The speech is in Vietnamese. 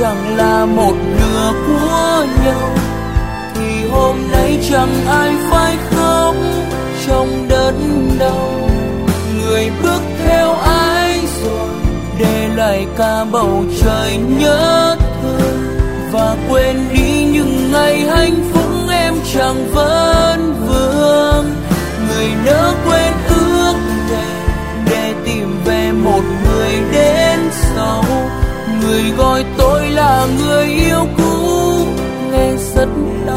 chẳng là một nửa của nhau, thì hôm nay chẳng ai phải khóc trong đớn đau. Người bước theo ai rồi, để lại cả bầu trời nhớ thương, và quên đi những ngày hạnh phúc em chẳng vấn vương. Người nỡ quên ước thề để tìm về một người đến sau. Người gọi tôi là người yêu cũ, nghe rất